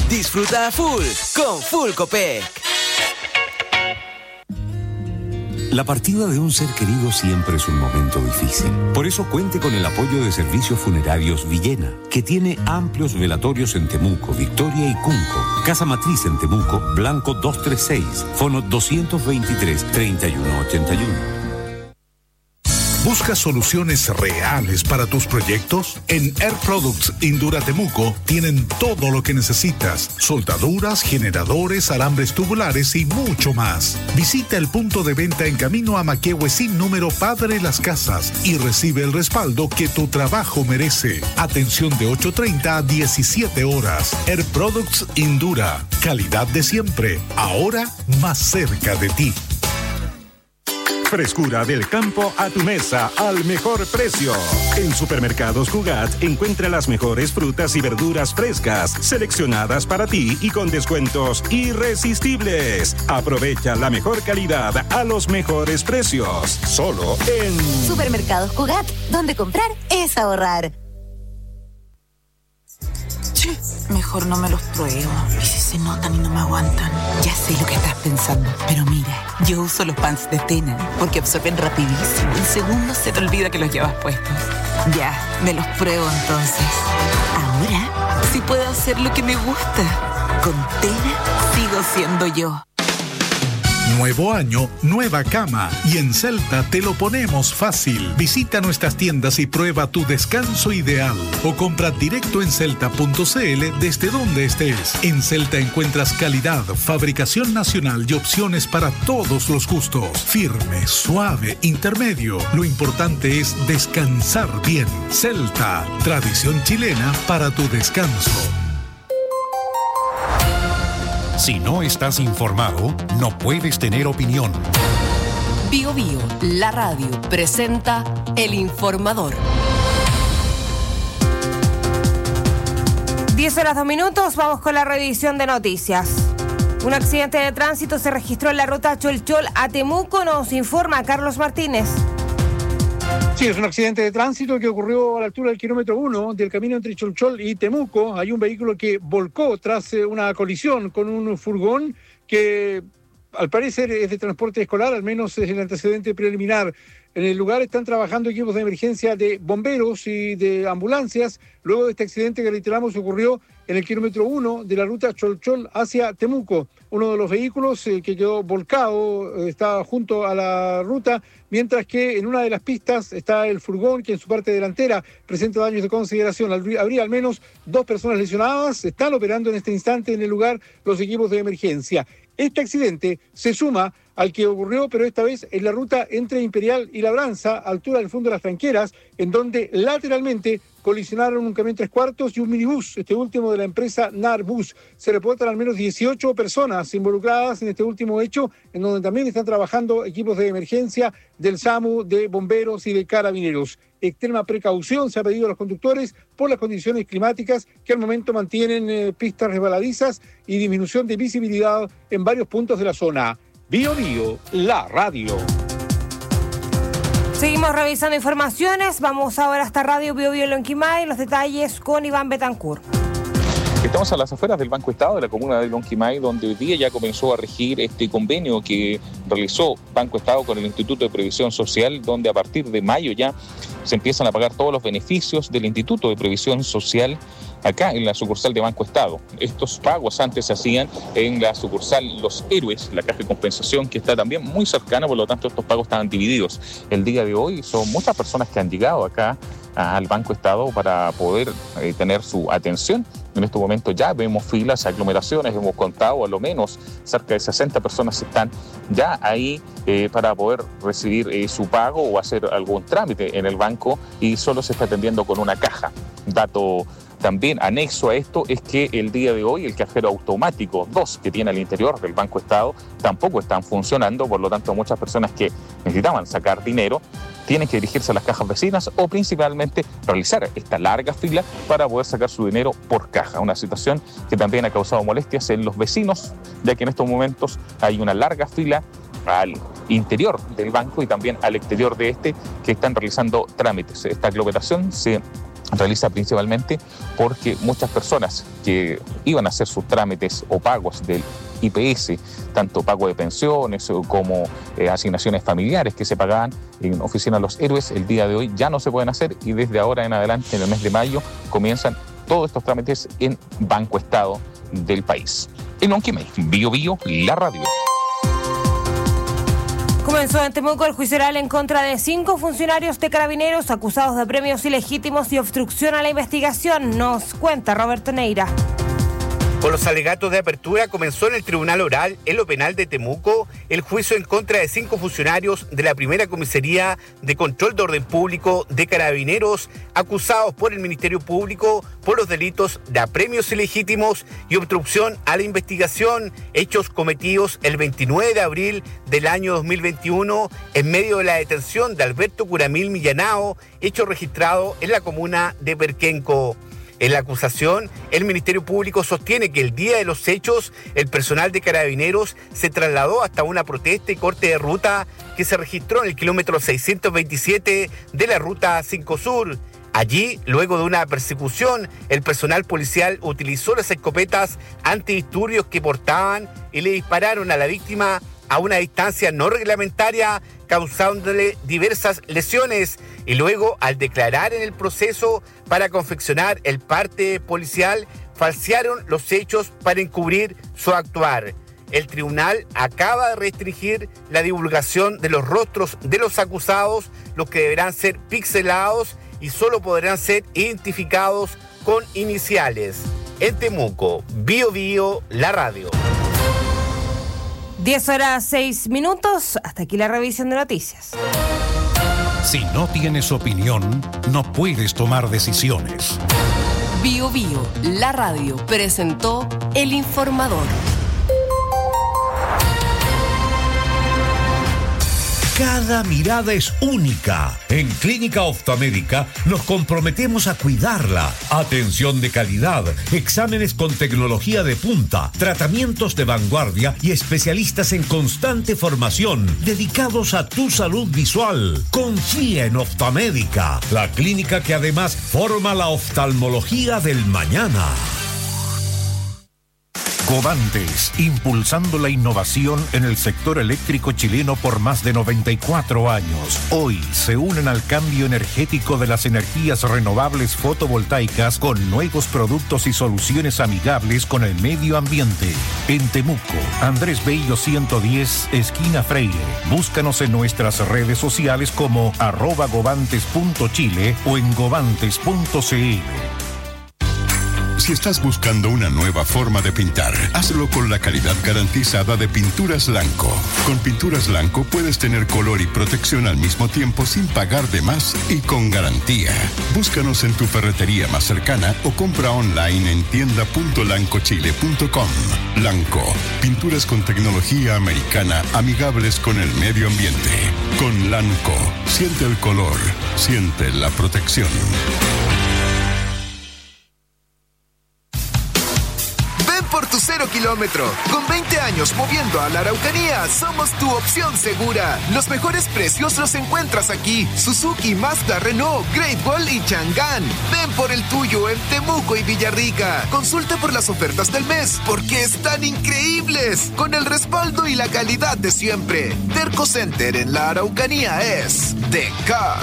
Disfruta a full con Full Copec. La partida de un ser querido siempre es un momento difícil. Por eso cuente con el apoyo de Servicios Funerarios Villena, que tiene amplios velatorios en Temuco, Victoria y Cunco. Casa Matriz en Temuco, Blanco 236, Fono 223-3181. ¿Buscas soluciones reales para tus proyectos? En Air Products Indura Temuco tienen todo lo que necesitas: soldaduras, generadores, alambres tubulares y mucho más. Visita el punto de venta en camino a Maquehue sin número Padre Las Casas y recibe el respaldo que tu trabajo merece. Atención de 8:30 a 17 horas. Air Products Indura. Calidad de siempre. Ahora más cerca de ti. Frescura del campo a tu mesa al mejor precio. En Supermercados Cugat encuentra las mejores frutas y verduras frescas, seleccionadas para ti y con descuentos irresistibles. Aprovecha la mejor calidad a los mejores precios. Solo en Supermercados Cugat, donde comprar es ahorrar. Mejor no me los pruebo. ¿Y si se notan y no me aguantan? Ya sé lo que estás pensando, pero mira, yo uso los pants de Tena porque absorben rapidísimo. En segundos se te olvida que los llevas puestos. Ya, me los pruebo entonces. Ahora sí puedo hacer lo que me gusta. Con Tena sigo siendo yo. Nuevo año, nueva cama. Y en Celta te lo ponemos fácil. Visita nuestras tiendas y prueba tu descanso ideal. O compra directo en celta.cl desde donde estés. En Celta encuentras calidad, fabricación nacional y opciones para todos los gustos. Firme, suave, intermedio. Lo importante es descansar bien. Celta, tradición chilena para tu descanso. Si no estás informado, no puedes tener opinión. Bio Bio, la radio, presenta El Informador. 10:02, vamos con la revisión de noticias. Un accidente de tránsito se registró en la ruta Cholchol a Temuco, nos informa Carlos Martínez. Sí, es un accidente de tránsito que ocurrió a la altura del kilómetro 1 del camino entre Cholchol y Temuco. Hay un vehículo que volcó tras una colisión con un furgón que al parecer es de transporte escolar, al menos es el antecedente preliminar. En el lugar están trabajando equipos de emergencia de bomberos y de ambulancias. Luego de este accidente que reiteramos ocurrió en el kilómetro 1 de la ruta Cholchol hacia Temuco. Uno de los vehículos que quedó volcado está junto a la ruta, mientras que en una de las pistas está el furgón que en su parte delantera presenta daños de consideración. Habría al menos 2 personas lesionadas. Están operando en este instante en el lugar los equipos de emergencia. Este accidente se suma al que ocurrió, pero esta vez en la ruta entre Imperial y Labranza, altura del fondo de las Tranqueras, en donde lateralmente colisionaron un camión 3/4 y un minibús, este último de la empresa Narbus. Se reportan al menos 18 personas involucradas en este último hecho, en donde también están trabajando equipos de emergencia del SAMU, de bomberos y de carabineros. Extrema precaución se ha pedido a los conductores por las condiciones climáticas que al momento mantienen pistas resbaladizas y disminución de visibilidad en varios puntos de la zona. Bio Bio, la radio. Seguimos revisando informaciones. Vamos ahora hasta Radio Bio Bio Lonquimay. Los detalles con Iván Betancourt. Estamos a las afueras del Banco Estado de la comuna de Lonquimay, donde hoy día ya comenzó a regir este convenio que realizó Banco Estado con el Instituto de Previsión Social, donde a partir de mayo ya se empiezan a pagar todos los beneficios del Instituto de Previsión Social acá en la sucursal de Banco Estado. Estos pagos antes se hacían en la sucursal Los Héroes, la caja de compensación que está también muy cercana, por lo tanto estos pagos estaban divididos. El día de hoy son muchas personas que han llegado acá al Banco Estado para poder tener su atención. En este momento ya vemos filas, aglomeraciones, hemos contado a lo menos cerca de 60 personas están ya ahí para poder recibir su pago o hacer algún trámite en el banco, y solo se está atendiendo con una caja. Dato también anexo a esto es que el día de hoy el cajero automático 2 que tiene al interior del Banco Estado tampoco están funcionando, por lo tanto muchas personas que necesitaban sacar dinero tienen que dirigirse a las cajas vecinas o principalmente realizar esta larga fila para poder sacar su dinero por caja. Una situación que también ha causado molestias en los vecinos, ya que en estos momentos hay una larga fila al interior del banco y también al exterior de este que están realizando trámites. Esta aglomeración se realiza principalmente porque muchas personas que iban a hacer sus trámites o pagos del IPS, tanto pago de pensiones como asignaciones familiares que se pagaban en Oficina Los Héroes, el día de hoy ya no se pueden hacer y desde ahora en adelante, en el mes de mayo, comienzan todos estos trámites en Banco Estado del país. En Lonquimay, Bio Bio, la radio. Comenzó en Temuco el juicio oral en contra de 5 funcionarios de Carabineros acusados de premios ilegítimos y obstrucción a la investigación. Nos cuenta Roberto Neira. Con los alegatos de apertura comenzó en el Tribunal Oral, en lo penal de Temuco, el juicio en contra de 5 funcionarios de la Primera Comisaría de Control de Orden Público de Carabineros, acusados por el Ministerio Público por los delitos de apremios ilegítimos y obstrucción a la investigación, hechos cometidos el 29 de abril del año 2021 en medio de la detención de Alberto Curamil Millanao, hecho registrado en la comuna de Perquenco. En la acusación, el Ministerio Público sostiene que el día de los hechos, el personal de Carabineros se trasladó hasta una protesta y corte de ruta que se registró en el kilómetro 627 de la Ruta 5 Sur. Allí, luego de una persecución, el personal policial utilizó las escopetas antidisturbios que portaban y le dispararon a la víctima a una distancia no reglamentaria, causándole diversas lesiones, y luego, al declarar en el proceso para confeccionar el parte policial, falsearon los hechos para encubrir su actuar. El tribunal acaba de restringir la divulgación de los rostros de los acusados, los que deberán ser pixelados y solo podrán ser identificados con iniciales. En Temuco, Bio Bio, la radio. 10:06. Hasta aquí la revisión de noticias. Si no tienes opinión, no puedes tomar decisiones. Bio Bio, la radio, presentó El Informador. Cada mirada es única. En Clínica Oftalmédica nos comprometemos a cuidarla. Atención de calidad, exámenes con tecnología de punta, tratamientos de vanguardia y especialistas en constante formación dedicados a tu salud visual. Confía en Oftalmédica, la clínica que además forma la oftalmología del mañana. Covantes, impulsando la innovación en el sector eléctrico chileno por más de 94 años. Hoy se unen al cambio energético de las energías renovables fotovoltaicas con nuevos productos y soluciones amigables con el medio ambiente. En Temuco, Andrés Bello 110, esquina Freire. Búscanos en nuestras redes sociales como @govantes.chile o en govantes.cl. Si estás buscando una nueva forma de pintar, hazlo con la calidad garantizada de Pinturas Lanco. Con Pinturas Lanco puedes tener color y protección al mismo tiempo sin pagar de más y con garantía. Búscanos en tu ferretería más cercana o compra online en tienda.lancochile.com. Lanco, pinturas con tecnología americana amigables con el medio ambiente. Con Lanco, siente el color, siente la protección. Por tu 0 kilómetro. Con 20 años moviendo a la Araucanía, somos tu opción segura. Los mejores precios los encuentras aquí. Suzuki, Mazda, Renault, Great Wall y Chang'an. Ven por el tuyo en Temuco y Villarrica. Consulta por las ofertas del mes, porque están increíbles. Con el respaldo y la calidad de siempre. Terco Center en la Araucanía es The Car.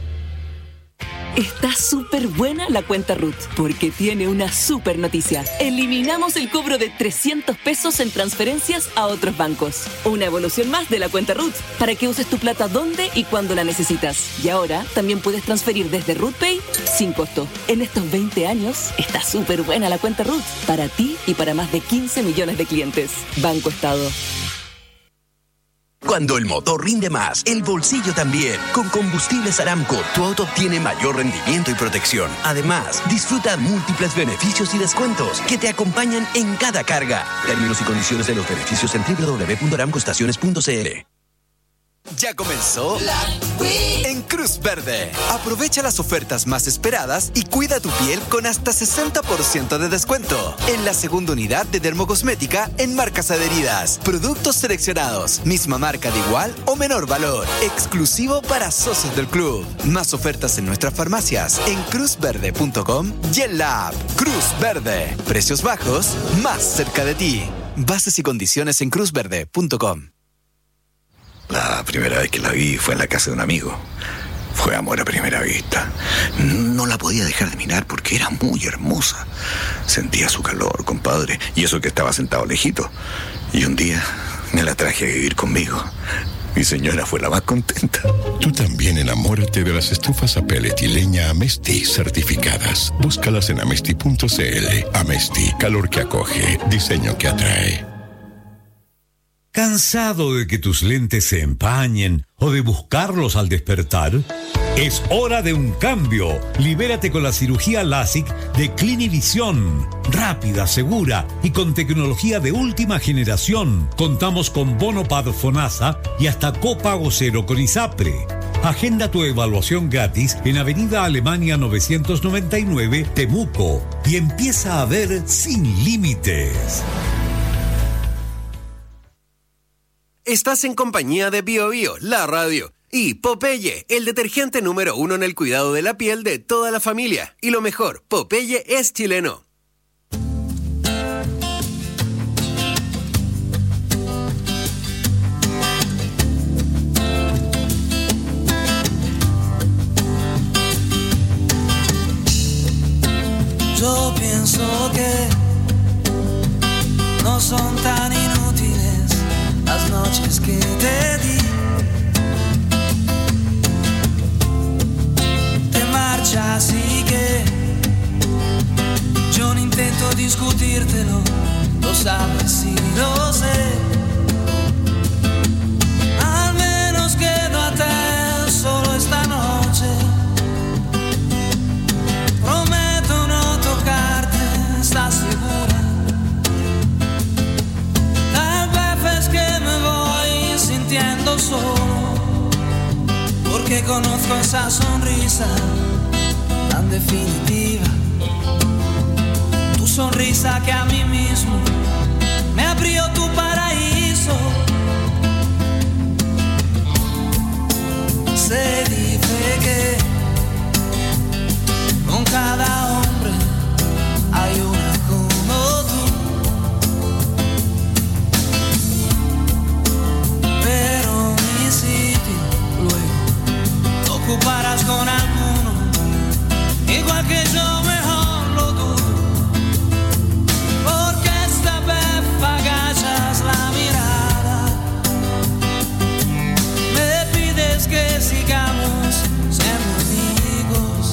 Está súper buena la cuenta RUT, porque tiene una súper noticia. Eliminamos el cobro de 300 pesos en transferencias a otros bancos. Una evolución más de la cuenta RUT, para que uses tu plata donde y cuando la necesitas. Y ahora también puedes transferir desde RUTPay sin costo. En estos 20 años, está súper buena la cuenta RUT, para ti y para más de 15 millones de clientes. Banco Estado. Cuando el motor rinde más, el bolsillo también. Con Combustibles Aramco, tu auto obtiene mayor rendimiento y protección. Además, disfruta múltiples beneficios y descuentos que te acompañan en cada carga. Términos y condiciones de los beneficios en www.aramcoestaciones.cl. Ya comenzó en Cruz Verde. Aprovecha las ofertas más esperadas y cuida tu piel con hasta 60% de descuento en la segunda unidad de dermocosmética en marcas adheridas. Productos seleccionados, misma marca de igual o menor valor, exclusivo para socios del club. Más ofertas en nuestras farmacias en cruzverde.com y en la app Cruz Verde. Precios bajos, más cerca de ti. Bases y condiciones en cruzverde.com. La primera vez que la vi fue en la casa de un amigo. Fue amor a primera vista. No la podía dejar de mirar porque era muy hermosa. Sentía su calor, compadre, y eso que estaba sentado lejito. Y un día me la traje a vivir conmigo. Mi señora fue la más contenta. Tú también enamórate de las estufas a pellet y leña Amesti certificadas. Búscalas en amesti.cl. Amesti, calor que acoge, diseño que atrae. ¿Cansado de que tus lentes se empañen o de buscarlos al despertar? Es hora de un cambio. Libérate con la cirugía LASIK de Clinivision. Rápida, segura y con tecnología de última generación. Contamos con bono PAD FONASA y hasta copago cero con ISAPRE. Agenda tu evaluación gratis en Avenida Alemania 999, Temuco, y empieza a ver sin límites. Estás en compañía de Bio Bio, la radio, y Popeye, el detergente número 1 en el cuidado de la piel de toda la familia. Y lo mejor, Popeye es chileno. Yo pienso que no son tan inútiles las noches que te di. Te marchas y que yo no intento discutírtelo, lo sabes y lo sé. Al menos quédate solo esta noche. Prometo no tocarte, ¿estás segura? Solo porque conozco esa sonrisa tan definitiva, tu sonrisa que a mí mismo me abrió tu paraíso. Se dice que con cada hombre hay una como tú. Ocuparás con alguno, igual que yo, mejor lo dudo, porque esta vez agachas la mirada, me pides que sigamos siendo amigos,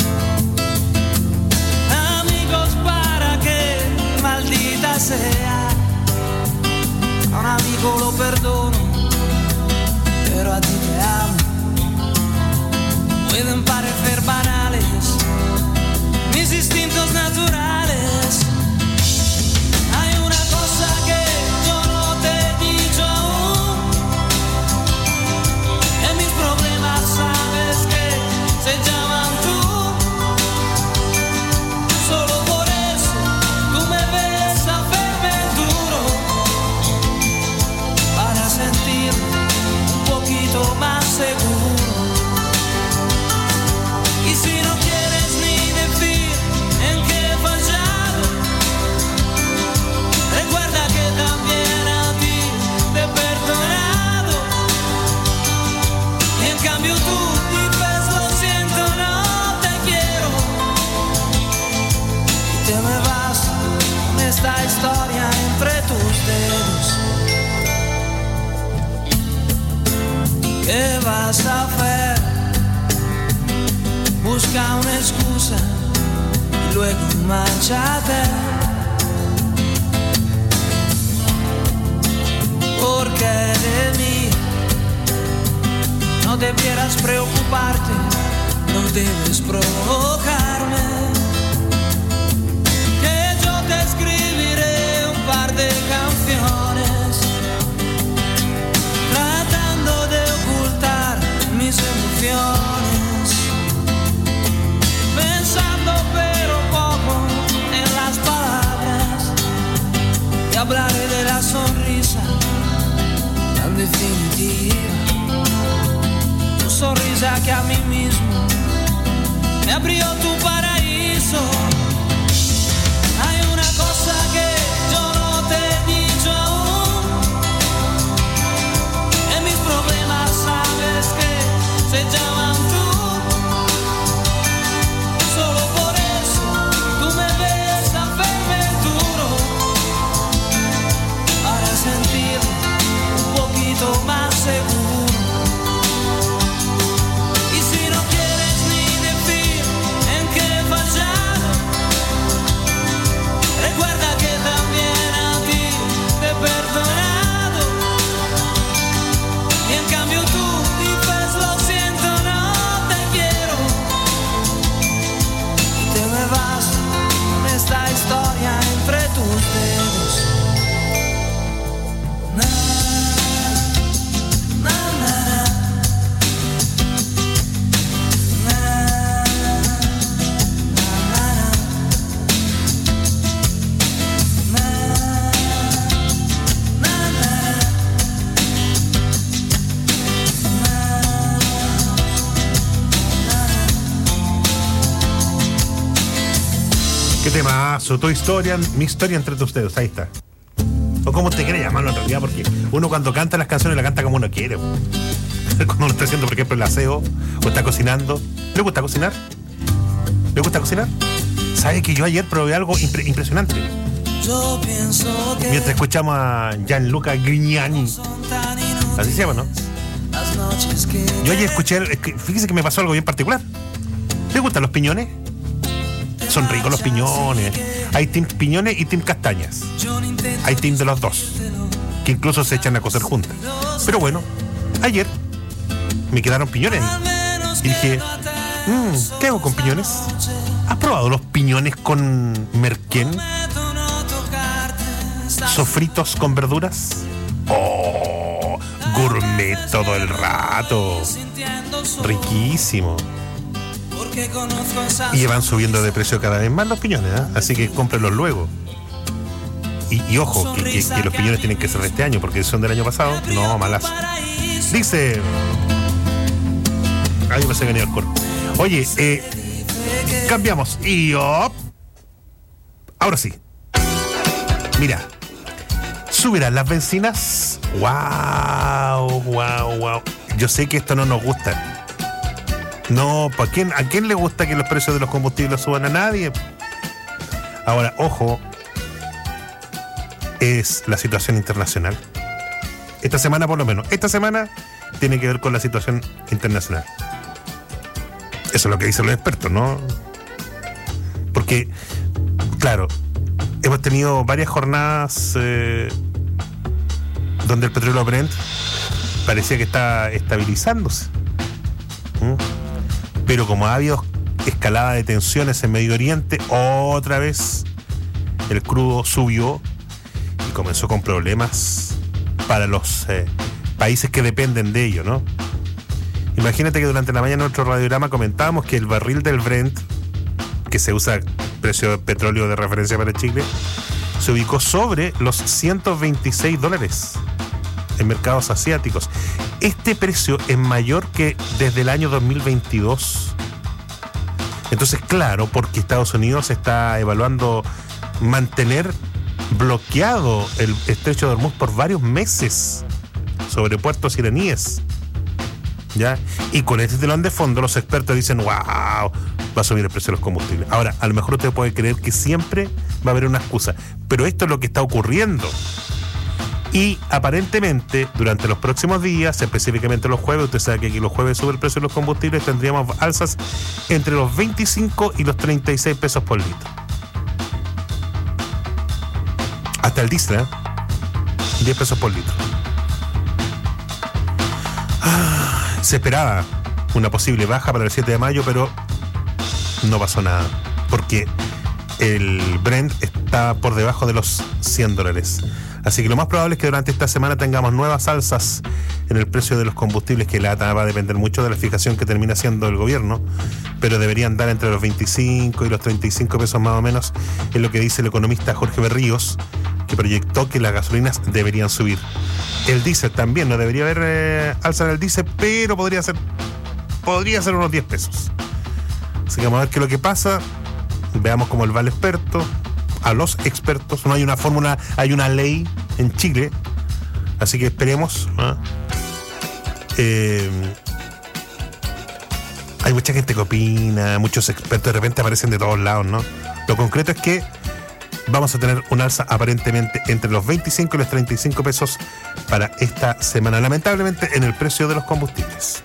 amigos para que, maldita sea, a un amigo lo perdono, pero a ti te amo. Pueden parecer banales mis instintos naturales. Hay una cosa que yo no te he dicho aún. En mis problemas sabes que se llaman tú. Solo por eso tú me ves hacerme duro, para sentirme un poquito más seguro. Y si no quieres ni decir en qué he fallado, recuerda que también a ti te he perdonado. Y en cambio tú dices lo siento, no te quiero. Y te me vas con esta historia entre tus dedos. ¿Qué vas a hacer? Busca una excusa y luego márchate. Porque de mí no debieras preocuparte, no debes provocarme. Que yo te escribiré un par de canciones tratando de ocultar y hablaré de la sonrisa tan definitiva. Tu sonrisa que a mí mismo me abrió tu paraíso. Hay una cosa que yo no te he dicho aún. En mis problemas sabes que se llaman tú. Solo por eso tú me ves a verme duro, para sentirme un poquito más seguro. Y si no quieres ni decir en qué he fallado, recuerda que también a ti te he perdonado. Y en cambio tú dices lo siento, no te quiero, y te me vas con esta historia entre tus dedos. Qué temazo, tu historia, mi historia entre tus dedos, ahí está. O como usted quiere llamarlo en realidad, porque uno cuando canta las canciones la canta como uno quiere. Cuando uno está haciendo, por ejemplo, el aseo o está cocinando. ¿Le gusta cocinar? ¿Le gusta cocinar? ¿Sabe que yo ayer probé algo impresionante? Yo pienso que Mientras escuchamos a Gianluca Grignani, así se llama, ¿no? las noches que Yo ayer escuché, fíjese que me pasó algo bien particular. ¿Le gustan los piñones? Son ricos los piñones. Hay team piñones y team castañas. Hay team de los dos, que incluso se echan a cocer juntas. Pero bueno, ayer me quedaron piñones y dije, ¿qué hago con piñones? ¿Has probado los piñones con merquén? ¿Sofritos con verduras? ¡Oh! Gourmet todo el rato. Riquísimo. Y van subiendo de precio cada vez más los piñones, ¿eh? Así que cómprenlos luego. Y ojo, que los piñones tienen que ser de este año, porque si son del año pasado, no, malazo. Dice... Ay, no se venía el coro. Oye, cambiamos. Y ahora sí. Mira, subirán las bencinas. Wow. Yo sé que esto no nos gusta. No, ¿a quién le gusta que los precios de los combustibles suban? A nadie. Ahora, ojo, es la situación internacional. Esta semana, por lo menos, tiene que ver con la situación internacional. Eso es lo que dicen los expertos, ¿no? Porque, claro, hemos tenido varias jornadas donde el petróleo Brent parecía que está estabilizándose. Pero como ha habido escalada de tensiones en Medio Oriente, otra vez el crudo subió y comenzó con problemas para los países que dependen de ello, ¿no? Imagínate que durante la mañana en nuestro radiograma comentábamos que el barril del Brent, que se usa precio de petróleo de referencia para Chile, se ubicó sobre los $126 en mercados asiáticos. Este precio es mayor que desde el año 2022. Entonces, claro, porque Estados Unidos está evaluando mantener bloqueado el estrecho de Hormuz por varios meses sobre puertos iraníes, ¿ya? Y con este telón de fondo los expertos dicen, wow, va a subir el precio de los combustibles. Ahora, a lo mejor usted puede creer que siempre va a haber una excusa, pero esto es lo que está ocurriendo. Y aparentemente, durante los próximos días, específicamente los jueves, usted sabe que aquí los jueves sube el precio de los combustibles, tendríamos alzas entre los 25 y los 36 pesos por litro. Hasta el diésel, 10 pesos por litro. Se esperaba una posible baja para el 7 de mayo, pero no pasó nada, porque el Brent está por debajo de los $100. Así que lo más probable es que durante esta semana tengamos nuevas alzas en el precio de los combustibles, que la va a depender mucho de la fijación que termina haciendo el gobierno, pero deberían dar entre los 25 y los 35 pesos más o menos, es lo que dice el economista Jorge Berríos, que proyectó que las gasolinas deberían subir. El diésel también, no debería haber alza en el diésel, pero podría ser unos 10 pesos. Así que vamos a ver qué es lo que pasa. Veamos cómo va el experto, a los expertos. No hay una fórmula, hay una ley en Chile, así que esperemos, ¿no? Hay mucha gente que opina, muchos expertos de repente aparecen de todos lados, ¿no? Lo concreto es que vamos a tener un alza aparentemente entre los 25 y los 35 pesos para esta semana, lamentablemente, en el precio de los combustibles.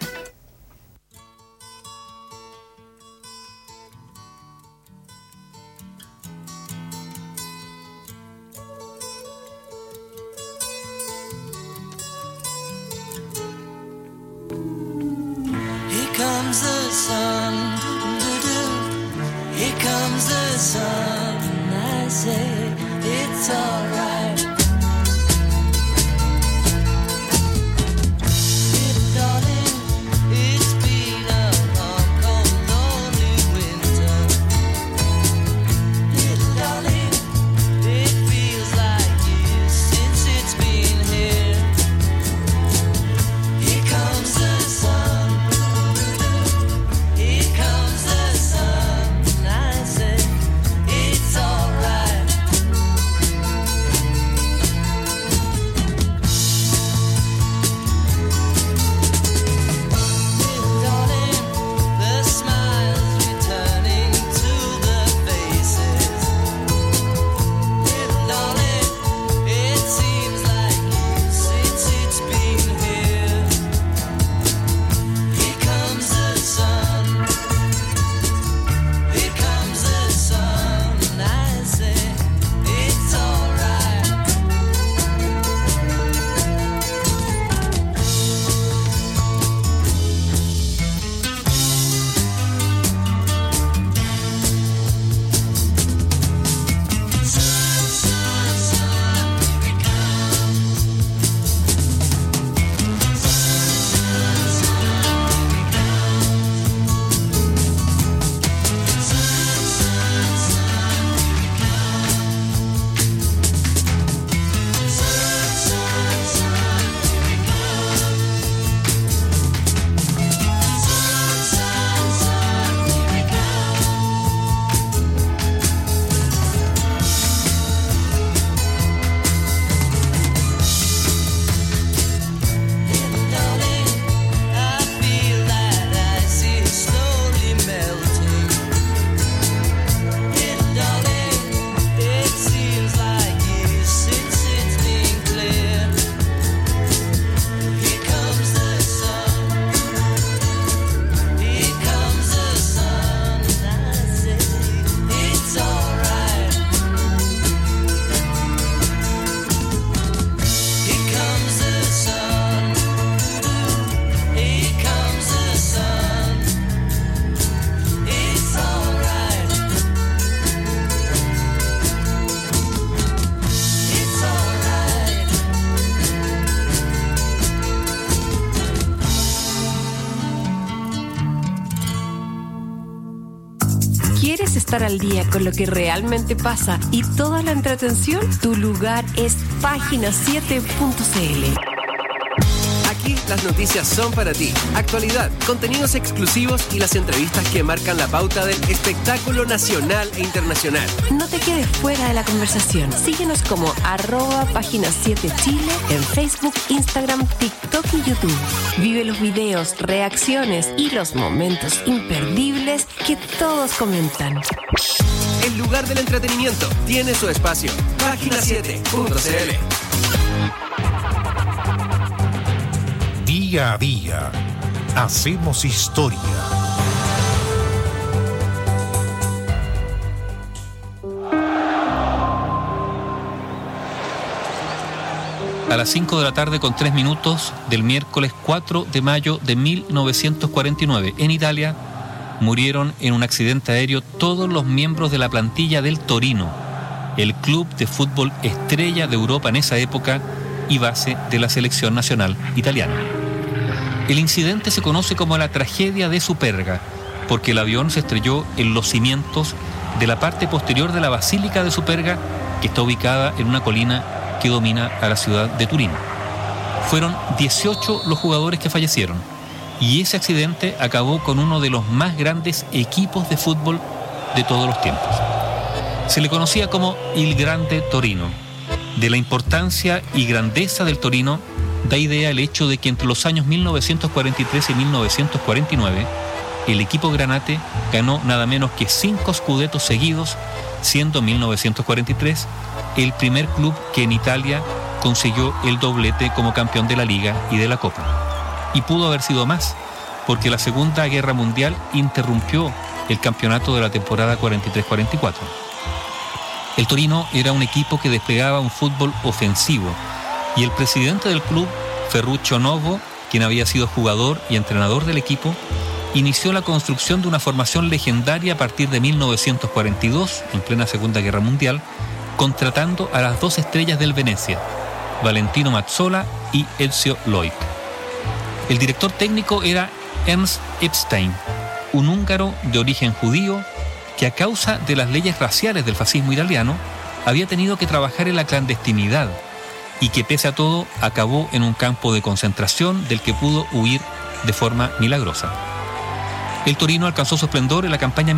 ¿Quieres estar al día con lo que realmente pasa y toda la entretención? Tu lugar es página7.cl. Aquí las noticias son para ti. Actualidad, contenidos exclusivos y las entrevistas que marcan la pauta del espectáculo nacional e internacional. No te quedes fuera de la conversación. Síguenos como @página7chile en Facebook, Instagram, TikTok y YouTube. Vive los videos, reacciones y los momentos imperdibles que todos comentan. El lugar del entretenimiento tiene su espacio. Página7.cl. Día a día, hacemos historia. A las 5 de la tarde con 3 minutos del miércoles 4 de mayo de 1949, en Italia, murieron en un accidente aéreo todos los miembros de la plantilla del Torino, el club de fútbol estrella de Europa en esa época y base de la selección nacional italiana. El incidente se conoce como la tragedia de Superga, porque el avión se estrelló en los cimientos de la parte posterior de la Basílica de Superga que está ubicada en una colina que domina a la ciudad de Turín. Fueron 18 los jugadores que fallecieron y ese accidente acabó con uno de los más grandes equipos de fútbol de todos los tiempos. Se le conocía como Il Grande Torino. De la importancia y grandeza del Torino da idea el hecho de que entre los años 1943 y 1949 el equipo granate ganó nada menos que 5 scudettos seguidos, siendo 1943 el primer club que en Italia consiguió el doblete como campeón de la Liga y de la Copa. Y pudo haber sido más, porque la Segunda Guerra Mundial interrumpió el campeonato de la temporada 43-44. El Torino era un equipo que desplegaba un fútbol ofensivo y el presidente del club, Ferruccio Novo, quien había sido jugador y entrenador del equipo, inició la construcción de una formación legendaria a partir de 1942, en plena Segunda Guerra Mundial, contratando a las 2 estrellas del Venezia, Valentino Mazzola y Ezio Loik. El director técnico era Ernst Epstein, un húngaro de origen judío que a causa de las leyes raciales del fascismo italiano había tenido que trabajar en la clandestinidad y que pese a todo acabó en un campo de concentración del que pudo huir de forma milagrosa. El Torino alcanzó su esplendor en la campaña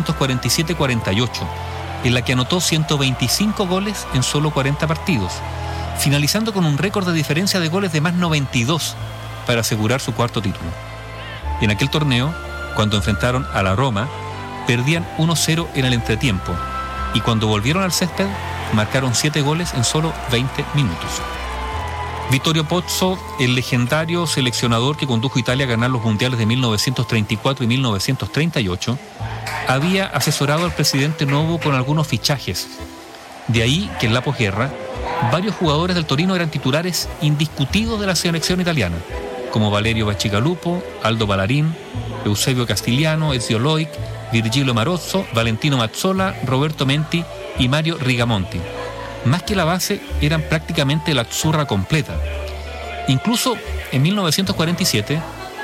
1947-48, en la que anotó 125 goles en solo 40 partidos, finalizando con un récord de diferencia de goles de más 92 para asegurar su 4º título. En aquel torneo, cuando enfrentaron a la Roma, perdían 1-0 en el entretiempo y cuando volvieron al césped marcaron 7 goles en solo 20 minutos. Vittorio Pozzo, el legendario seleccionador que condujo a Italia a ganar los mundiales de 1934 y 1938, había asesorado al presidente Novo con algunos fichajes. De ahí que en la posguerra varios jugadores del Torino eran titulares indiscutidos de la selección italiana, como Valerio Bacigalupo, Aldo Ballarin, Eusebio Castigliano, Ezio Loik, Virgilio Marozzo, Valentino Mazzola, Roberto Menti y Mario Rigamonti. Más que la base, eran prácticamente la azzurra completa. Incluso en 1947,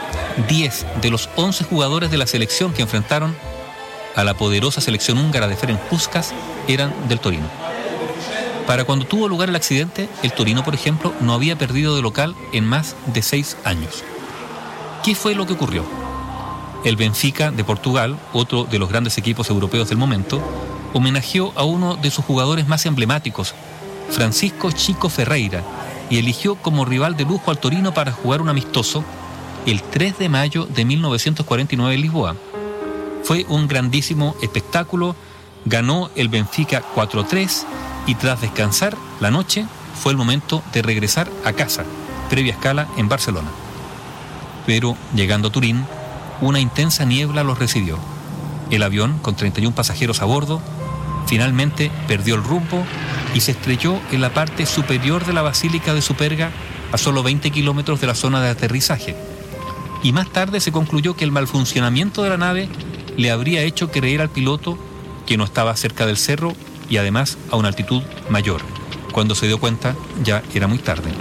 10 de los 11 jugadores de la selección que enfrentaron a la poderosa selección húngara de Ferenc Puskás eran del Torino. Para cuando tuvo lugar el accidente, el Torino, por ejemplo, no había perdido de local en más de 6 años. ¿Qué fue lo que ocurrió? El Benfica de Portugal, otro de los grandes equipos europeos del momento, homenajeó a uno de sus jugadores más emblemáticos, Francisco Chico Ferreira, y eligió como rival de lujo al Torino para jugar un amistoso el 3 de mayo de 1949 en Lisboa. Fue un grandísimo espectáculo, ganó el Benfica 4-3 y tras descansar la noche fue el momento de regresar a casa, previa escala en Barcelona. Pero llegando a Turín, una intensa niebla los recibió. El avión, con 31 pasajeros a bordo, finalmente perdió el rumbo y se estrelló en la parte superior de la Basílica de Superga, a solo 20 kilómetros de la zona de aterrizaje. Y más tarde se concluyó que el mal funcionamiento de la nave le habría hecho creer al piloto que no estaba cerca del cerro y además a una altitud mayor. Cuando se dio cuenta, ya era muy tarde.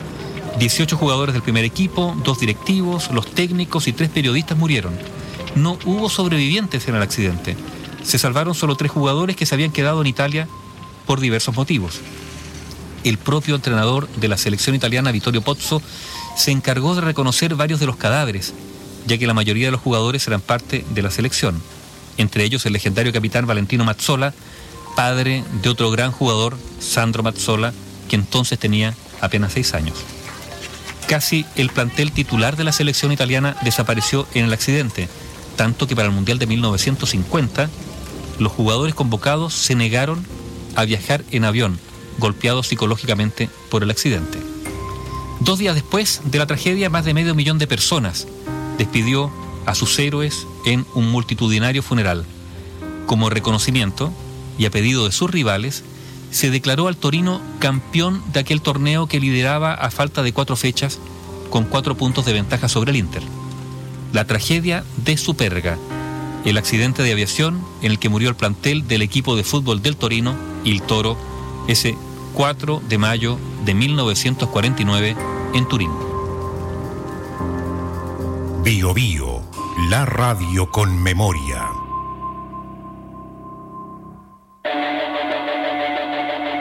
18 jugadores del primer equipo, 2 directivos, los técnicos y 3 periodistas murieron. No hubo sobrevivientes en el accidente. Se salvaron solo 3 jugadores que se habían quedado en Italia por diversos motivos. El propio entrenador de la selección italiana, Vittorio Pozzo, se encargó de reconocer varios de los cadáveres, ya que la mayoría de los jugadores eran parte de la selección. Entre ellos el legendario capitán Valentino Mazzola, padre de otro gran jugador, Sandro Mazzola, que entonces tenía apenas 6 años. Casi el plantel titular de la selección italiana desapareció en el accidente, tanto que para el Mundial de 1950 los jugadores convocados se negaron a viajar en avión, golpeados psicológicamente por el accidente. 2 días después de la tragedia, más de 500.000 de personas despidió a sus héroes en un multitudinario funeral. Como reconocimiento y a pedido de sus rivales, se declaró al Torino campeón de aquel torneo que lideraba a falta de 4 fechas con 4 puntos de ventaja sobre el Inter. La tragedia de Superga, el accidente de aviación en el que murió el plantel del equipo de fútbol del Torino, Il Toro, ese 4 de mayo de 1949 en Turín. Bio Bio, la radio con memoria.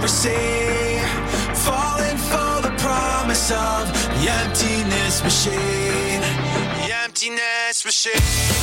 oversee, falling for the promise of the emptiness machine. The emptiness machine.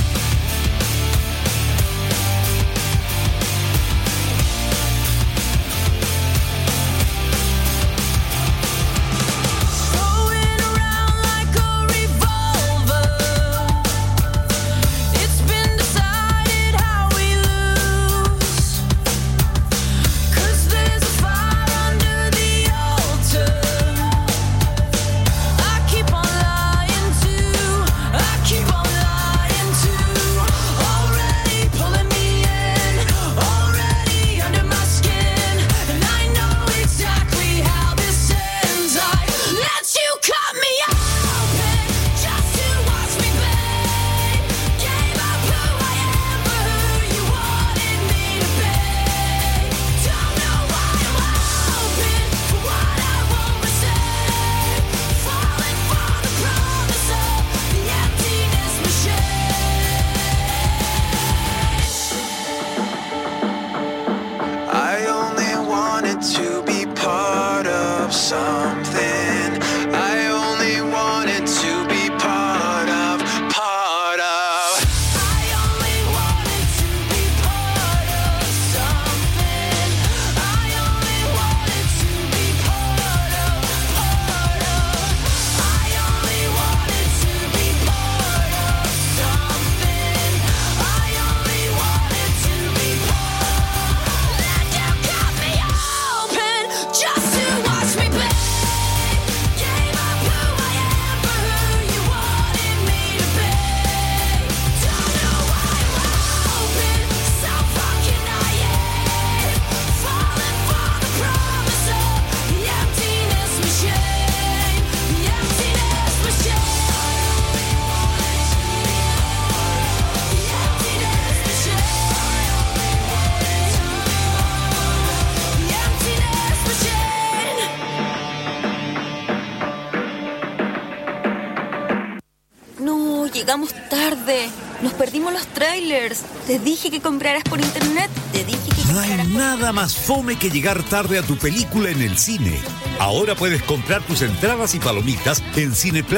Llegamos tarde. Nos perdimos los trailers. Te dije que compraras por internet. Te dije que No hay nada más fome que llegar tarde a tu película en el cine. Ahora puedes comprar tus entradas y palomitas en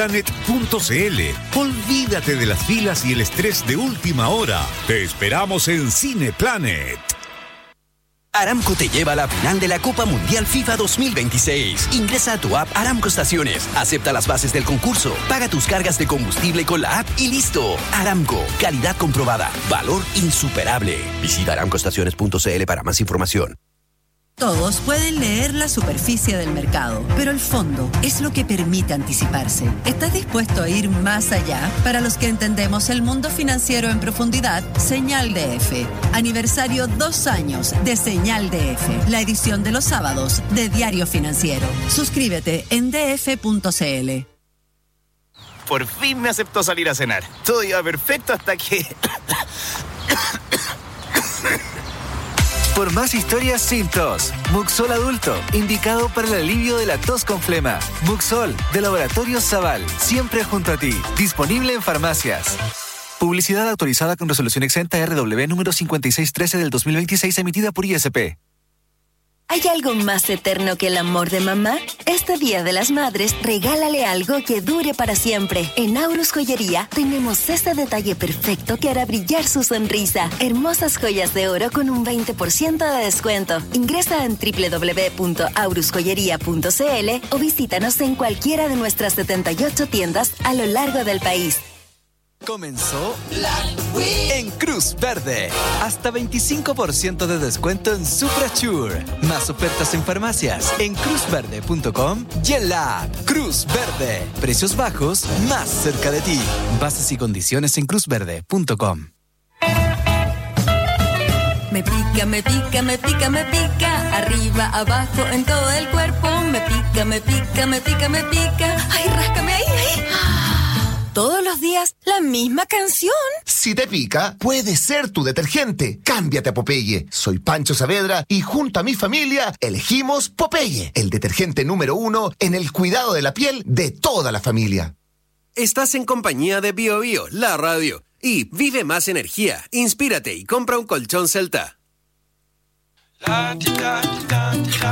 cineplanet.cl. Olvídate de las filas y el estrés de última hora. Te esperamos en Cineplanet. Aramco te lleva a la final de la Copa Mundial FIFA 2026. Ingresa a tu app Aramco Estaciones, acepta las bases del concurso, paga tus cargas de combustible con la app y listo. Aramco, calidad comprobada, valor insuperable. Visita aramcoestaciones.cl para más información. Todos pueden leer la superficie del mercado, pero el fondo es lo que permite anticiparse. ¿Estás dispuesto a ir más allá? Para los que entendemos el mundo financiero en profundidad, Señal DF. Aniversario 2 años de Señal DF, la edición de los sábados de Diario Financiero. Suscríbete en df.cl. Por fin me aceptó salir a cenar. Todo iba perfecto hasta que... Por más historias sin tos, Muxol Adulto, indicado para el alivio de la tos con flema. Muxol, de Laboratorios Zaval, siempre junto a ti. Disponible en farmacias. Publicidad autorizada con resolución exenta RW número 5613 del 2026, emitida por ISP. ¿Hay algo más eterno que el amor de mamá? Este Día de las Madres, regálale algo que dure para siempre. En Aurus Joyería tenemos ese detalle perfecto que hará brillar su sonrisa. Hermosas joyas de oro con un 20% de descuento. Ingresa en www.aurusjoyería.cl o visítanos en cualquiera de nuestras 78 tiendas a lo largo del país. Comenzó en Cruz Verde. Hasta 25% de descuento en Suprasure. Más ofertas en farmacias en cruzverde.com y en la app Cruz Verde. Precios bajos más cerca de ti. Bases y condiciones en cruzverde.com. Me pica, me pica, me pica, me pica. Arriba, abajo, en todo el cuerpo. Me pica, me pica, me pica, me pica. Ay, ráscame ahí, ahí. Todos los días, la misma canción. Si te pica, puede ser tu detergente. Cámbiate a Popeye. Soy Pancho Saavedra y junto a mi familia elegimos Popeye, el detergente número 1 en el cuidado de la piel de toda la familia. Estás en compañía de BioBio, la radio. Y vive más energía, inspírate y compra un colchón Celta.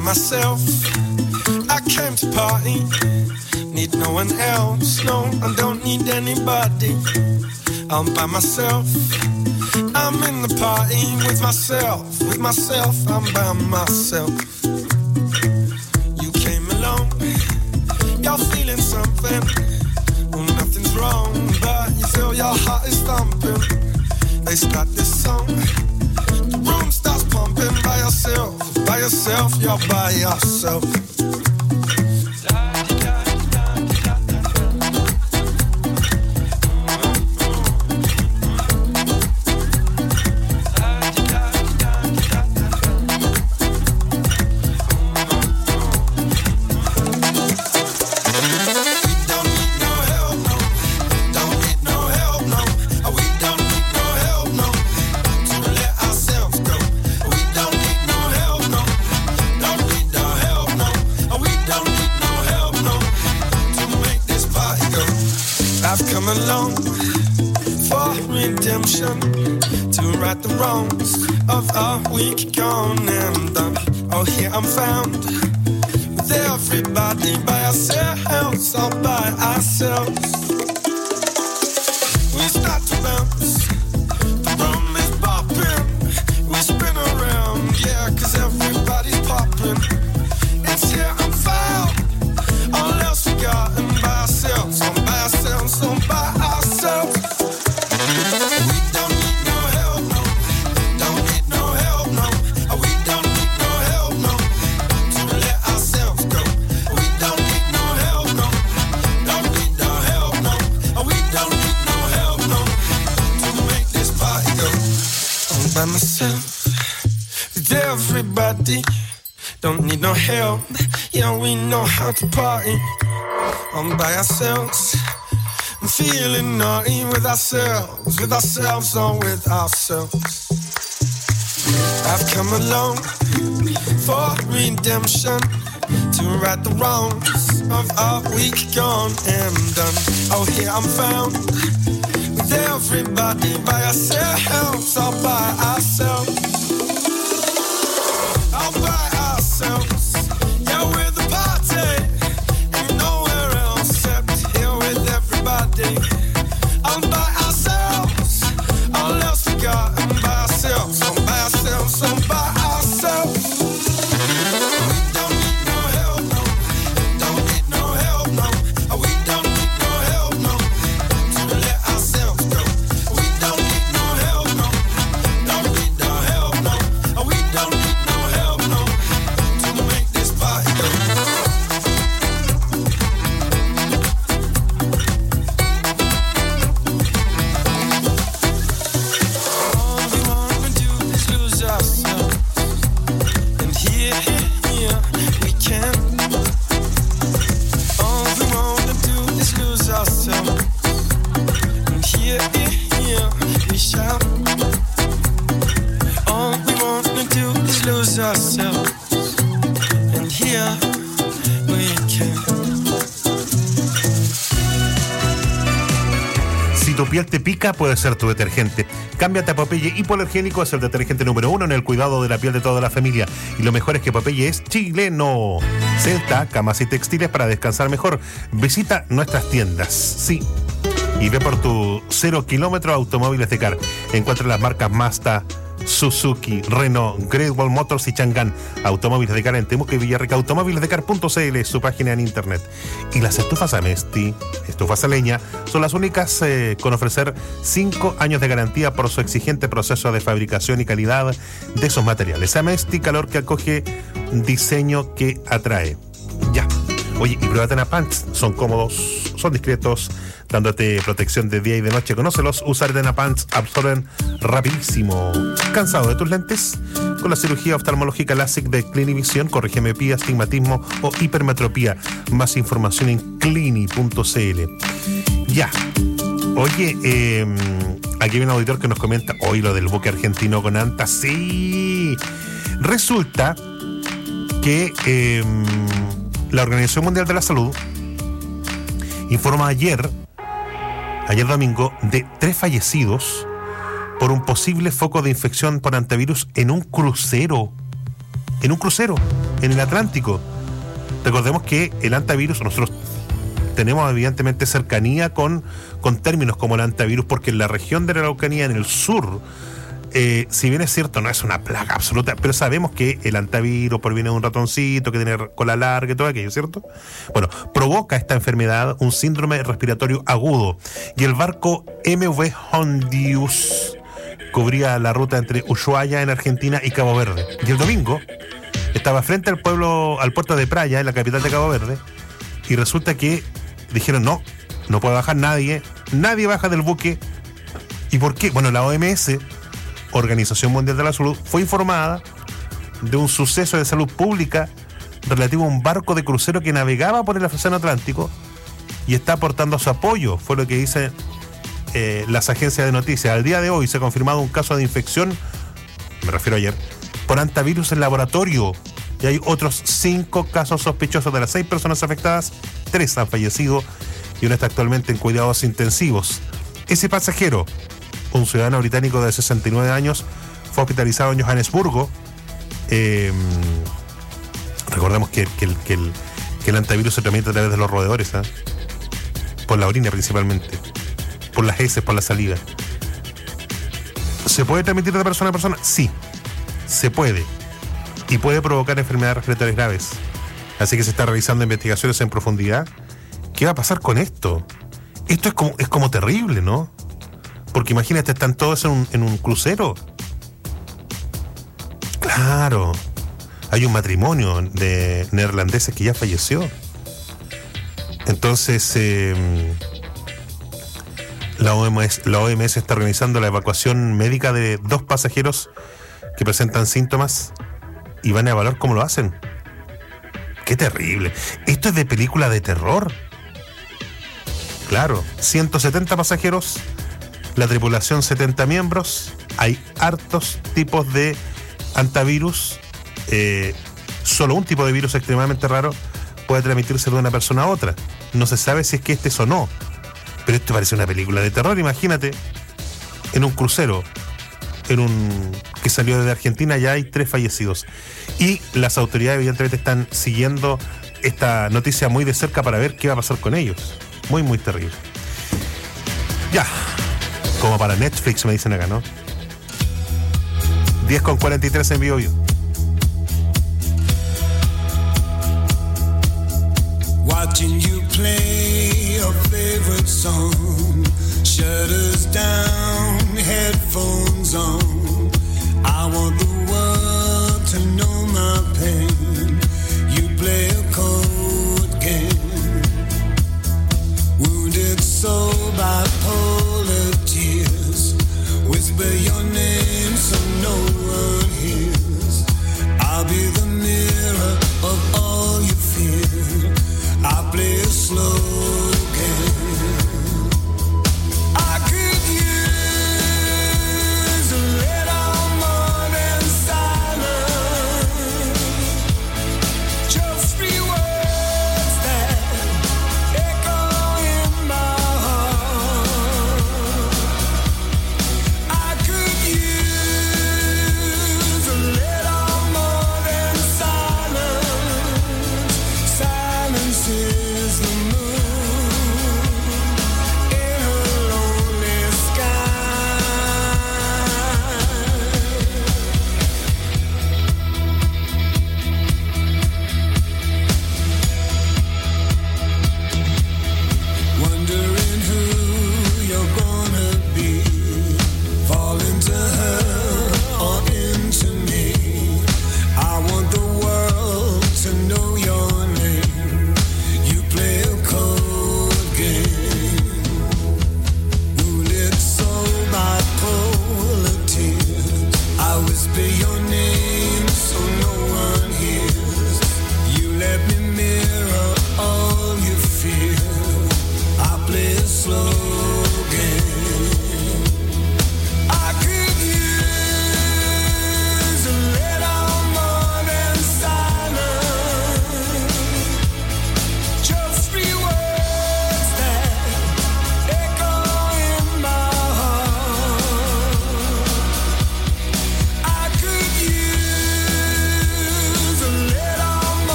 myself. I came to party, need no one else. No, I don't need anybody. I'm by myself. I'm in the party with myself. With myself, I'm by myself. You came along, you're feeling something. Well, nothing's wrong, but you feel your heart is thumping. They start this song, the room starts pumping. By yourself, you're by yourself. Along for redemption, to right the wrongs of our week gone and done. Oh, here I'm found with everybody by ourselves, all by ourselves. We start to bounce, the room is popping, we spin around, yeah, 'cause everybody's popping. It's here I'm found, all else forgotten by ourselves, all by ourselves, all by ourselves. We don't need no help, no. Don't need no help, no. We don't need no help, no. To let ourselves go. We don't need no help, no. Don't need no help, no. We don't need no help, no. To make this party go. I'm by myself with everybody. Don't need no help. Yeah, we know how to party. I'm by ourselves. I'm feeling naughty with ourselves, all with ourselves. I've come along for redemption, to right the wrongs of our week gone and done. Oh, here I'm found with everybody by ourselves, all by ourselves. All by ourselves. Yeah, we're the party. Ain't nowhere else except here with everybody. All by ourselves. All else forgotten by ourselves. All by ourselves. All by ourselves. We don't need no help, no. Don't need no help, no. We don't need no help, no. To let ourselves go. We don't need no help, no. Don't need no help, no. We don't need no help, no. To make this party go. All we wanna do is lose ourselves. And here we can. All we wanna do is lose ourselves. And here we shall. All we wanna do is lose ourselves. And here we can. Si tu piel te pica, puede ser tu detergente. Cámbiate a Popeye Hipoalergénico, es el detergente número 1 en el cuidado de la piel de toda la familia. Y lo mejor es que Popeye es chileno. Celta, camas y textiles para descansar mejor. Visita nuestras tiendas, sí. Y ve por tu 0 kilómetro Automóviles de Car. Encuentra las marcas Mazda, Suzuki, Renault, Great Wall Motors y Chang'an. Automóviles de Car en Temuco y Villarrica. Automóvilesdecar.cl es su página en internet. Y las estufas Amesti, estufas a leña, son las únicas con ofrecer 5 años de garantía por su exigente proceso de fabricación y calidad de sus materiales. Amesti, calor que acoge, diseño que atrae. Ya. Oye, y pruébate Pants, son cómodos, son discretos, dándote protección de día y de noche. Conócelos, usar Pants, absorben rapidísimo. ¿Cansado de tus lentes? Con la cirugía oftalmológica LASIK de Clinivision, corrige miopía, astigmatismo o hipermetropía. Más información en clini.cl. Ya. Oye, aquí hay un auditor que nos comenta hoy lo del buque argentino con ANTA. Sí. Resulta que la Organización Mundial de la Salud informa ayer domingo, de 3 fallecidos por un posible foco de infección por antivirus en un crucero. en el Atlántico. Recordemos que el hantavirus, nosotros tenemos evidentemente cercanía con términos como el hantavirus, porque en la región de la Araucanía, en el sur, si bien es cierto, no es una plaga absoluta, pero sabemos que el hantavirus proviene de un ratoncito que tiene cola larga y todo aquello, ¿cierto? Bueno, provoca esta enfermedad un síndrome respiratorio agudo, y el barco MV Hondius cubría la ruta entre Ushuaia en Argentina y Cabo Verde, y el domingo estaba frente al puerto de Praia, en la capital de Cabo Verde, y resulta que dijeron no puede bajar nadie baja del buque. ¿Y por qué? Bueno, la OMS, Organización Mundial de la Salud, fue informada de un suceso de salud pública relativo a un barco de crucero que navegaba por el Océano Atlántico y está aportando su apoyo, fue lo que dicen las agencias de noticias. Al día de hoy se ha confirmado un caso de infección, me refiero a ayer, por hantavirus en laboratorio, y hay otros 5 casos sospechosos. De las 6 personas afectadas, 3 han fallecido y uno está actualmente en cuidados intensivos. Ese pasajero, un ciudadano británico de 69 años, fue hospitalizado en Johannesburgo. Recordemos que el hantavirus se transmite a través de los roedores, por la orina principalmente, por las heces, por la saliva. ¿Se puede transmitir de persona a persona? Sí, se puede, y puede provocar enfermedades respiratorias graves. Así que se está realizando investigaciones en profundidad. ¿Qué va a pasar con esto? Esto es como terrible, ¿no? Porque imagínate, están todos en un crucero. Claro, hay un matrimonio de neerlandeses que ya falleció. Entonces, la OMS está organizando la evacuación médica de 2 pasajeros que presentan síntomas y van a evaluar cómo lo hacen. ¡Qué terrible! Esto es de película de terror. Claro, 170 pasajeros, la tripulación 70 miembros, hay hartos tipos de hantavirus, solo un tipo de virus extremadamente raro puede transmitirse de una persona a otra. No se sabe si es que este es o no, pero esto parece una película de terror. Imagínate, en un crucero, que salió desde Argentina, ya hay 3 fallecidos, y las autoridades evidentemente están siguiendo esta noticia muy de cerca para ver qué va a pasar con ellos. Muy, muy terrible. Ya, como para Netflix me dicen acá, ¿no? 10:43 en vivo. Watching you play your favorite song, shutters down, headphones on. I want the world to know my pain. You play a cold game. Wounded soul, bipolar tears. Whisper your name so no one hears. I'll be the mirror of all you fear. I play a slow game. I could use a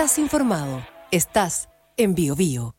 Estás informado. Estás en BioBio.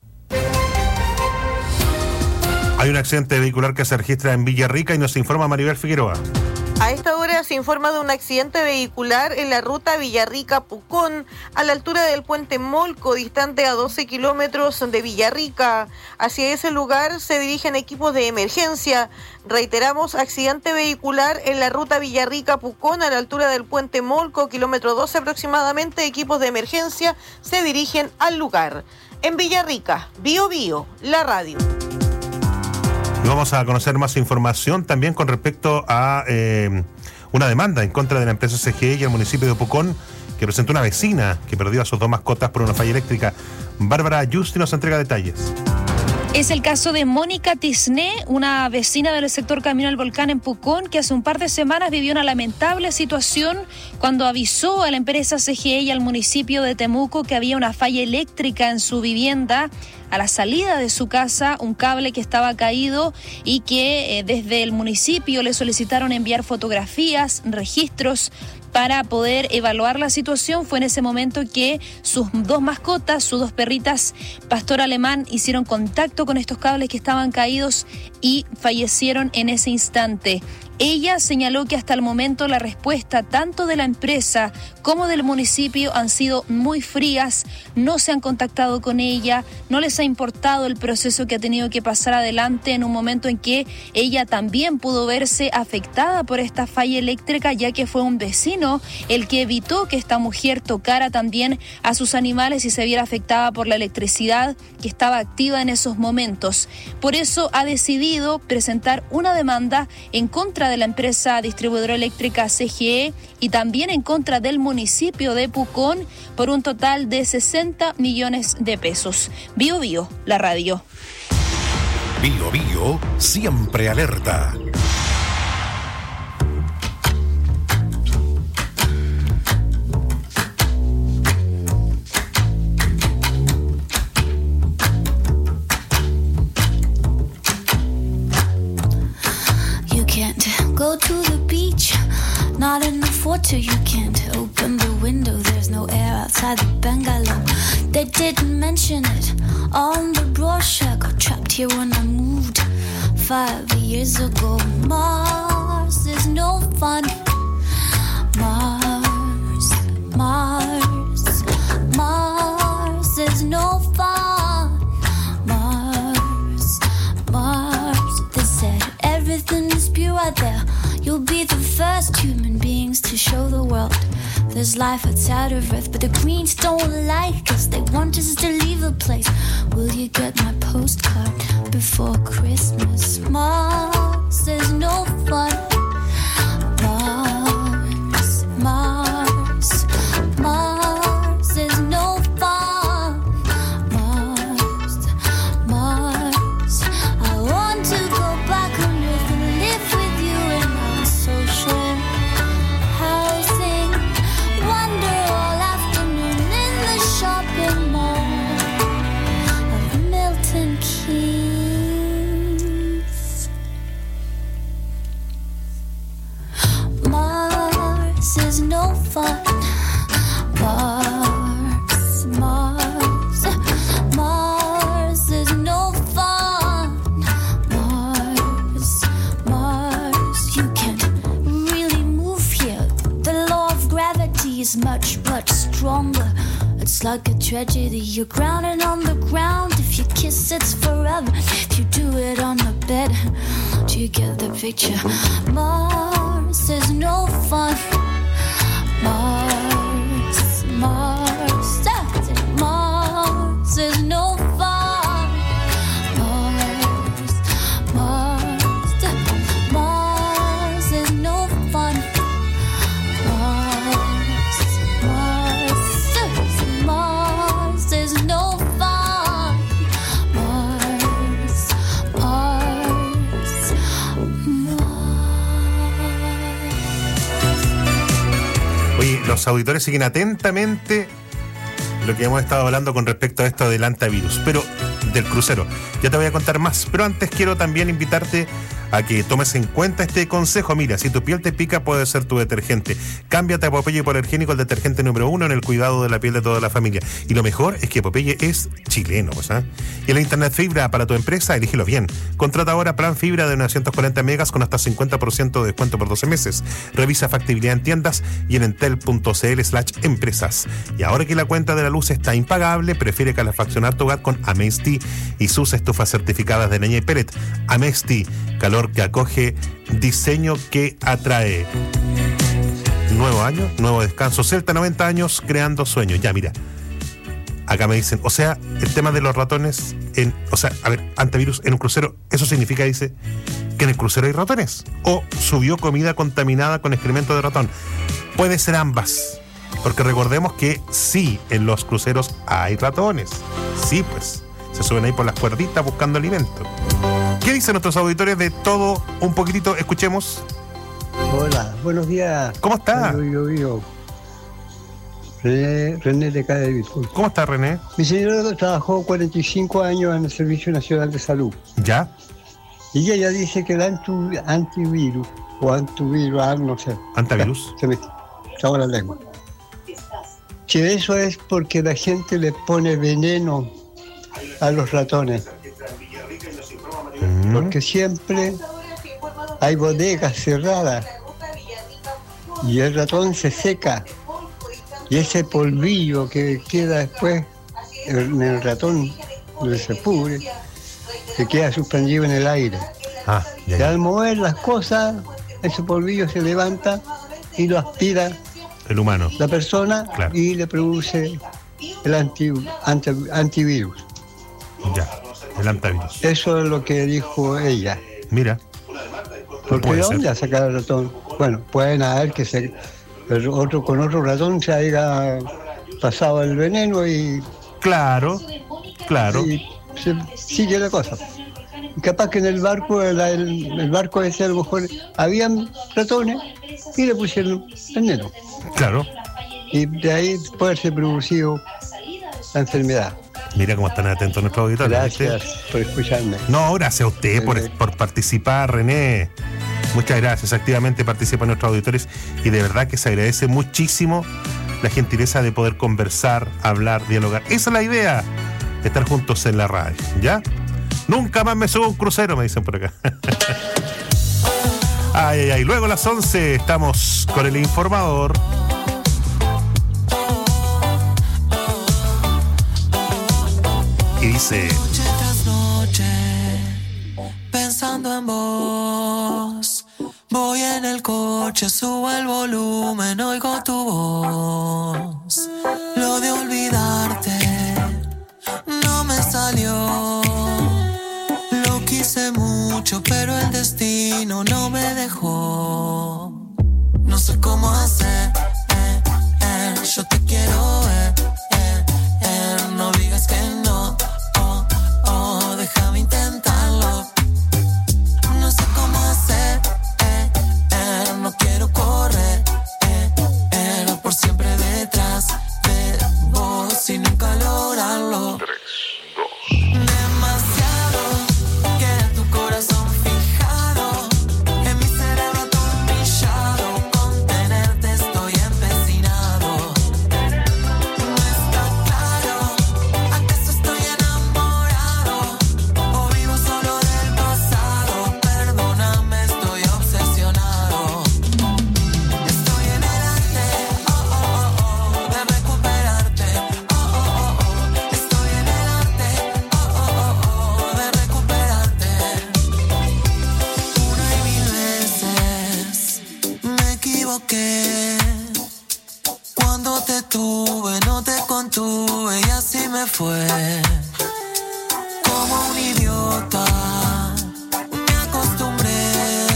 Hay un accidente vehicular que se registra en Villarrica y nos informa Maribel Figueroa. A esta hora se informa de un accidente vehicular en la ruta Villarrica-Pucón, a la altura del puente Molco, distante a 12 kilómetros de Villarrica. Hacia ese lugar se dirigen equipos de emergencia. Reiteramos, accidente vehicular en la ruta Villarrica-Pucón, a la altura del puente Molco, kilómetro 12 aproximadamente. Equipos de emergencia se dirigen al lugar. En Villarrica, BioBio, la radio. Y vamos a conocer más información también con respecto a una demanda en contra de la empresa CGE y el municipio de Pucón, que presentó una vecina que perdió a sus 2 mascotas por una falla eléctrica. Bárbara Justi nos entrega detalles. Es el caso de Mónica Tisné, una vecina del sector Camino al Volcán en Pucón, que hace un par de semanas vivió una lamentable situación cuando avisó a la empresa CGE y al municipio de Temuco que había una falla eléctrica en su vivienda. A la salida de su casa, un cable que estaba caído y que desde el municipio le solicitaron enviar fotografías, registros para poder evaluar la situación. Fue en ese momento que sus 2 mascotas, sus 2 perritas pastor alemán, hicieron contacto con estos cables que estaban caídos y fallecieron en ese instante. Ella señaló que hasta el momento la respuesta tanto de la empresa como del municipio han sido muy frías, no se han contactado con ella, no les ha importado el proceso que ha tenido que pasar adelante en un momento en que ella también pudo verse afectada por esta falla eléctrica, ya que fue un vecino el que evitó que esta mujer tocara también a sus animales y se viera afectada por la electricidad que estaba activa en esos momentos. Por eso ha decidido presentar una demanda en contra de la empresa distribuidora eléctrica CGE y también en contra del municipio de Pucón por un total de 60 millones de pesos. BioBio, la radio. BioBio, siempre alerta. Go to the beach, not in the photo. You can't open the window, there's no air outside the bungalow. They didn't mention it on the brochure. Got trapped here when I moved 5 years ago. Mars is no fun. Mars, Mars, Mars is no fun. Mars, Mars, they said everything is pure out there. You'll be the first human beings to show the world there's life outside of Earth. But the Greens don't like us, they want us to leave the place. Will you get my postcard before Christmas? Mars is no fun. Mars, Mars, Mars is no fun. Mars, Mars, I want to go back on Earth and live with you in our social housing. Wander all afternoon in the shopping mall of Milton Keynes. Mars is no fun. Mars, Mars, Mars is no fun. Mars, Mars, you can't really move here. The law of gravity is much, much stronger. It's like a tragedy. You're grounded on the ground. If you kiss, it's forever. If you do it on the bed, do you get the picture? Mars is no fun. Mars, Mars, Mars is no fun. Mars, Mars, Mars is no fun. Mars, Mars, Mars is no fun. Mars, Mars, Oye, los auditores siguen atentamente lo que hemos estado hablando con respecto a esto del antivirus, pero del crucero. Ya te voy a contar más, pero antes quiero también invitarte a que tomes en cuenta este consejo. Mira, si tu piel te pica, puede ser tu detergente. Cámbiate a Popeye Hipoalergénico, el detergente número 1 en el cuidado de la piel de toda la familia. Y lo mejor es que Popeye es chileno, pues, ¿eh? Y la internet fibra para tu empresa, elígelo bien. Contrata ahora plan fibra de 940 megas con hasta 50% de descuento por 12 meses. Revisa factibilidad en tiendas y en entel.cl/empresas. Y ahora que la cuenta de la luz está impagable, prefiere calefaccionar tu hogar con Amesti y sus estufas certificadas de leña y pellet. Amesti, calor que acoge, diseño que atrae. Nuevo año, nuevo descanso. Celta, 90 años, creando sueños. Ya, mira. Acá me dicen, o sea, el tema de los ratones, antivirus en un crucero, eso significa, dice, que en el crucero hay ratones. O subió comida contaminada con excremento de ratón. Puede ser ambas. Porque recordemos que sí, en los cruceros hay ratones. Sí, pues. Se suben ahí por las cuerditas buscando alimento. ¿Qué dicen nuestros auditores de todo un poquitito? Escuchemos. Hola, buenos días. ¿Cómo está? René de Cadevis. ¿Cómo está, René? Mi señora trabajó 45 años en el Servicio Nacional de Salud. ¿Ya? Y ella dice que el antivirus, o antivirus, no sé. ¿Antivirus? Se me traba la lengua. Que eso es porque la gente le pone veneno a los ratones. Porque siempre hay bodegas cerradas y el ratón se seca. Y ese polvillo que queda después en el ratón, donde se pudre, se queda suspendido en el aire. Y al mover las cosas, ese polvillo se levanta y lo aspira el humano, la persona, claro. Y le produce el antivirus. Ya, el antivirus. Eso es lo que dijo ella. Mira. Porque ¿de dónde ha sacado el ratón? Bueno, pueden haber que con otro ratón se haya pasado el veneno y... Claro. Y se sigue la cosa. Y capaz que en el barco, el barco ese a lo mejor habían ratones y le pusieron veneno. Claro. Y de ahí puede haberse producido la enfermedad. Mira cómo están atentos nuestros auditores. Gracias por escucharme. No, gracias a usted por participar, René. Muchas gracias. Activamente participan nuestros auditores y de verdad que se agradece muchísimo la gentileza de poder conversar, hablar, dialogar. Esa es la idea, estar juntos en la radio, ¿ya? Nunca más me subo a un crucero, me dicen por acá. Ay. Luego a las 11 estamos con el informador. Y dice... Noche tras noche, pensando en vos. Voy en el coche, subo el volumen, oigo tu voz. Lo de olvidarte no me salió. Lo quise mucho, pero el destino no me dejó. No sé cómo hacer, yo te quiero ver, no digas que no, déjame intentarlo. No sé cómo hacer, no quiero correr, por siempre detrás de vos y nunca lograrlo. 3, 2. Demasiado queda tu corazón fijado en mi cerebro atornillado. Con tenerte estoy empecinado. No está claro, ¿acaso estoy enamorado o vivo solo del pasado? Perdóname, estoy obsesionado. Estoy en el arte, de recuperarte. Estoy en el arte, de recuperarte. Una y mil veces me equivoqué. Cuando te tuve, no te contuve y así me fue. Como un idiota me acostumbré.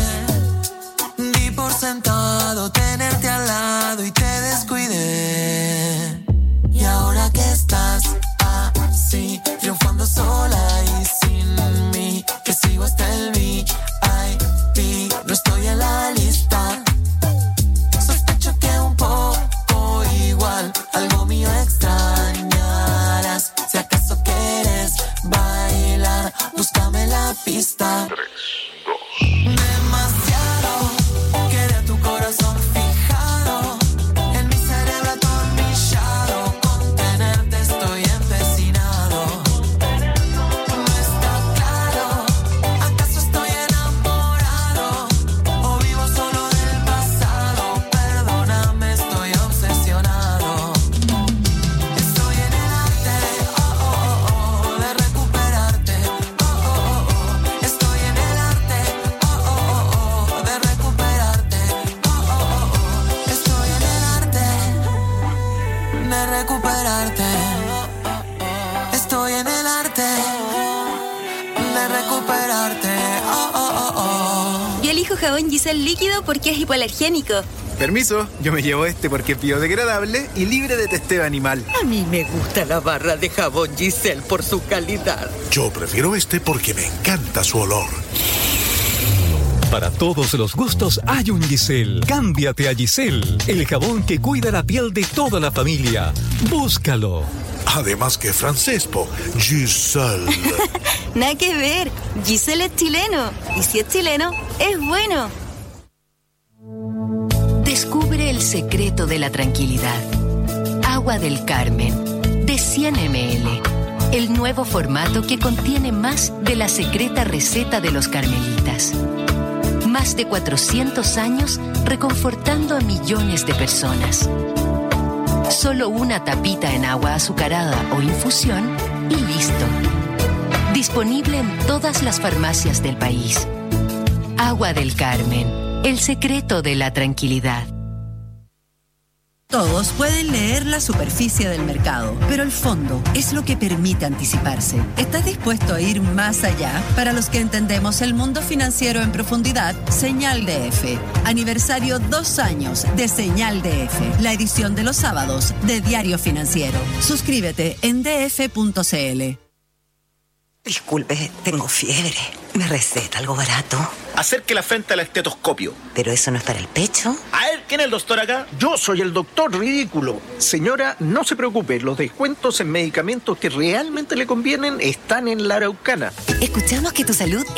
Di por sentado tenerte al lado y te descuidé. Y ahora que estás así, triunfando sola y sin mí, que sigo hasta el VIP, no estoy en la lista. Sospecho que un poco igual, algo mío extrañarás. Si acaso quieres bailar, búscame la pista. 3, 2. de recuperarte. Oh, oh, oh, oh. Yo elijo jabón Giselle líquido porque es hipoalergénico. Permiso, yo me llevo este porque es biodegradable y libre de testeo animal. A mí me gusta la barra de jabón Giselle por su calidad. Yo prefiero este porque me encanta su olor. Para todos los gustos hay un Giselle. Cámbiate a Giselle, el jabón que cuida la piel de toda la familia. Búscalo. Además que francés, Giselle. Nada que ver, Giselle es chileno. Y si es chileno, es bueno. Descubre el secreto de la tranquilidad. Agua del Carmen, de 100 ml. El nuevo formato que contiene más de la secreta receta de los carmelitas. Más de 400 años reconfortando a millones de personas. Solo una tapita en agua azucarada o infusión y listo. Disponible en todas las farmacias del país. Agua del Carmen. El secreto de la tranquilidad. Todos pueden leer la superficie del mercado, pero el fondo es lo que permite anticiparse. ¿Estás dispuesto a ir más allá? Para los que entendemos el mundo financiero en profundidad, Señal DF. Aniversario 2 años de Señal DF, la edición de los sábados de Diario Financiero. Suscríbete en df.cl. Disculpe, tengo fiebre. ¿Me receta algo barato? Acerque la frente al estetoscopio. ¿Pero eso no es para el pecho? A ver, ¿quién es el doctor acá? Yo soy el doctor ridículo. Señora, no se preocupe, los descuentos en medicamentos que realmente le convienen están en la Araucana. Escuchamos que tu salud